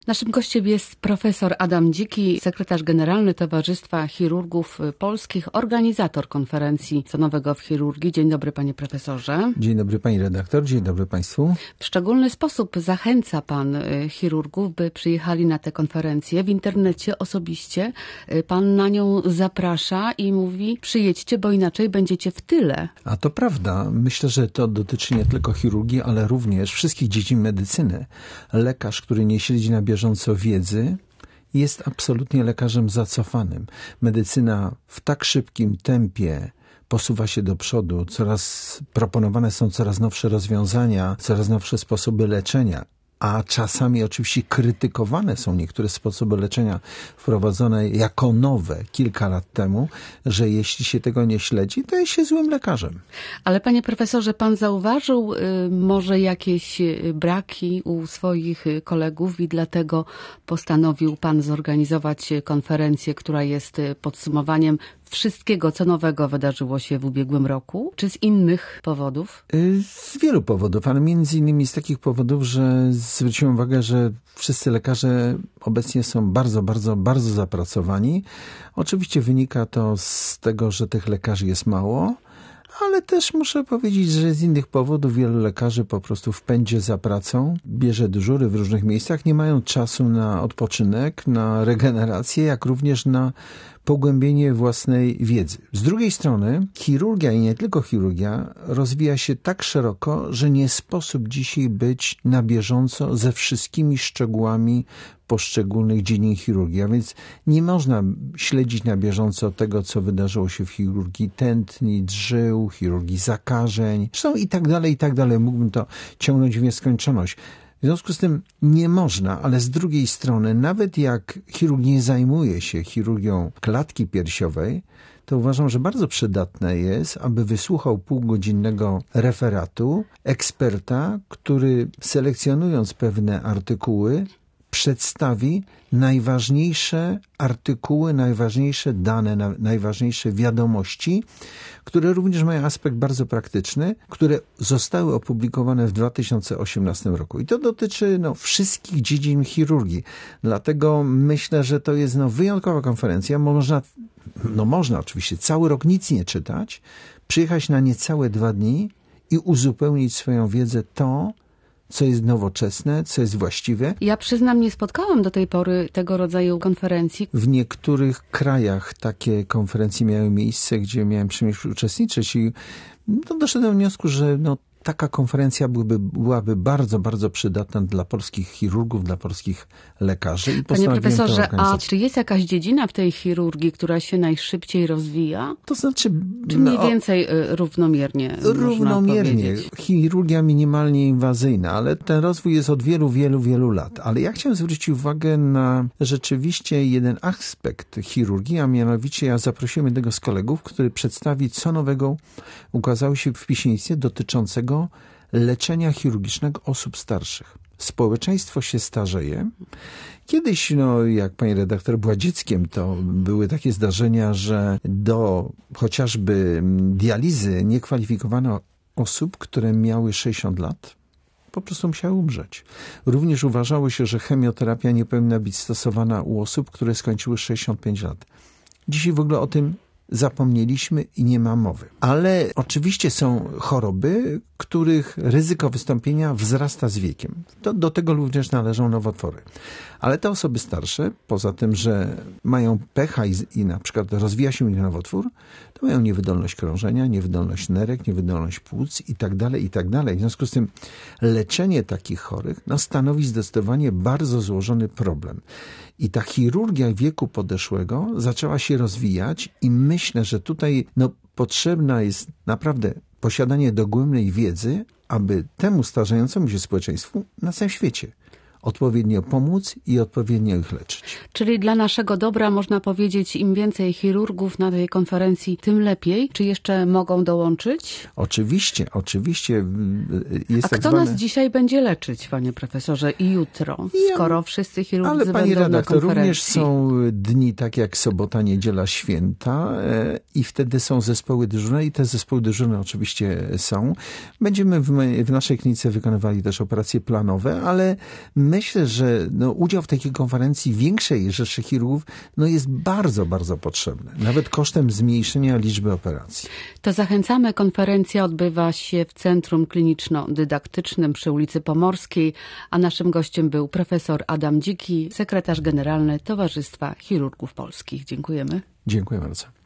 Naszym gościem jest profesor Adam Dziki, sekretarz generalny Towarzystwa Chirurgów Polskich, organizator konferencji tonowego w chirurgii. Dzień dobry, panie profesorze. Dzień dobry, pani redaktor. Dzień dobry państwu. W szczególny sposób zachęca pan chirurgów, by przyjechali na tę konferencję. W internecie osobiście pan na nią zaprasza i mówi: przyjedźcie, bo inaczej będziecie w tyle. A to prawda. Myślę, że to dotyczy nie tylko chirurgii, ale również wszystkich dziedzin medycyny. Lekarz, który nie śledzi na bieżąco wiedzy, jest absolutnie lekarzem zacofanym. Medycyna w tak szybkim tempie posuwa się do przodu, proponowane są coraz nowsze rozwiązania, coraz nowsze sposoby leczenia, a czasami oczywiście krytykowane są niektóre sposoby leczenia wprowadzone jako nowe kilka lat temu, że jeśli się tego nie śledzi, to jest się złym lekarzem. Ale panie profesorze, pan zauważył może jakieś braki u swoich kolegów i dlatego postanowił pan zorganizować konferencję, która jest podsumowaniem wszystkiego, co nowego wydarzyło się w ubiegłym roku? Czy z innych powodów? Z wielu powodów, ale między innymi z takich powodów, że zwróciłem uwagę, że wszyscy lekarze obecnie są bardzo zapracowani. Oczywiście wynika to z tego, że tych lekarzy jest mało, ale też muszę powiedzieć, że z innych powodów wielu lekarzy po prostu w pędzie za pracą bierze dyżury w różnych miejscach, nie mają czasu na odpoczynek, na regenerację, jak również na pogłębienie własnej wiedzy. Z drugiej strony chirurgia i nie tylko chirurgia rozwija się tak szeroko, że nie sposób dzisiaj być na bieżąco ze wszystkimi szczegółami poszczególnych dziedzin chirurgii, a więc nie można śledzić na bieżąco tego, co wydarzyło się w chirurgii tętnic, żył, chirurgii zakażeń, zresztą i tak dalej. Mógłbym to ciągnąć w nieskończoność. W związku z tym nie można, ale z drugiej strony, nawet jak chirurg nie zajmuje się chirurgią klatki piersiowej, to uważam, że bardzo przydatne jest, aby wysłuchał półgodzinnego referatu eksperta, który selekcjonując pewne artykuły, przedstawi najważniejsze artykuły, najważniejsze dane, najważniejsze wiadomości, które również mają aspekt bardzo praktyczny, które zostały opublikowane w 2018 roku. I to dotyczy wszystkich dziedzin chirurgii. Dlatego myślę, że to jest wyjątkowa konferencja. Można oczywiście cały rok nic nie czytać, przyjechać na niecałe 2 dni i uzupełnić swoją wiedzę co jest nowoczesne, co jest właściwe. Ja przyznam, nie spotkałam do tej pory tego rodzaju konferencji. W niektórych krajach takie konferencje miały miejsce, gdzie miałem przyjemność uczestniczyć i doszedłem do wniosku, że taka konferencja byłaby bardzo przydatna dla polskich chirurgów, dla polskich lekarzy. I panie profesorze, a czy jest jakaś dziedzina w tej chirurgii, która się najszybciej rozwija? To znaczy... Czy mniej więcej równomiernie? Równomiernie. Chirurgia minimalnie inwazyjna, ale ten rozwój jest od wielu lat. Ale ja chciałem zwrócić uwagę na rzeczywiście jeden aspekt chirurgii, a mianowicie ja zaprosiłem jednego z kolegów, który przedstawi, co nowego ukazało się w piśmieństwie dotyczącego leczenia chirurgicznego osób starszych. Społeczeństwo się starzeje. Kiedyś, jak pani redaktor była dzieckiem, to były takie zdarzenia, że do chociażby dializy nie kwalifikowano osób, które miały 60 lat. Po prostu musiały umrzeć. Również uważało się, że chemioterapia nie powinna być stosowana u osób, które skończyły 65 lat. Dzisiaj w ogóle o tym zapomnieliśmy i nie ma mowy. Ale oczywiście są choroby, których ryzyko wystąpienia wzrasta z wiekiem. Do tego również należą nowotwory. Ale te osoby starsze, poza tym, że mają pecha i na przykład rozwija się ich nowotwór, to mają niewydolność krążenia, niewydolność nerek, niewydolność płuc i tak dalej. W związku z tym leczenie takich chorych stanowi zdecydowanie bardzo złożony problem. I ta chirurgia wieku podeszłego zaczęła się rozwijać i myślę, że tutaj potrzebna jest naprawdę posiadanie dogłębnej wiedzy, aby temu starzejącemu się społeczeństwu na całym świecie odpowiednio pomóc i odpowiednio ich leczyć. Czyli dla naszego dobra można powiedzieć, im więcej chirurgów na tej konferencji, tym lepiej. Czy jeszcze mogą dołączyć? Oczywiście. Jest kto nas dzisiaj będzie leczyć, panie profesorze, i jutro, skoro wszyscy chirurdzy będą na konferencji? Ale pani redaktor, również są dni tak jak sobota, niedziela, święta i wtedy są zespoły dyżurne i te zespoły dyżurne oczywiście są. Będziemy w naszej klinice wykonywali też operacje planowe, ale myślę, że udział w takiej konferencji większej rzeszy chirurgów jest bardzo, bardzo potrzebny. Nawet kosztem zmniejszenia liczby operacji. To zachęcamy. Konferencja odbywa się w Centrum Kliniczno-Dydaktycznym przy ulicy Pomorskiej, a naszym gościem był profesor Adam Dziki, sekretarz generalny Towarzystwa Chirurgów Polskich. Dziękujemy. Dziękuję bardzo.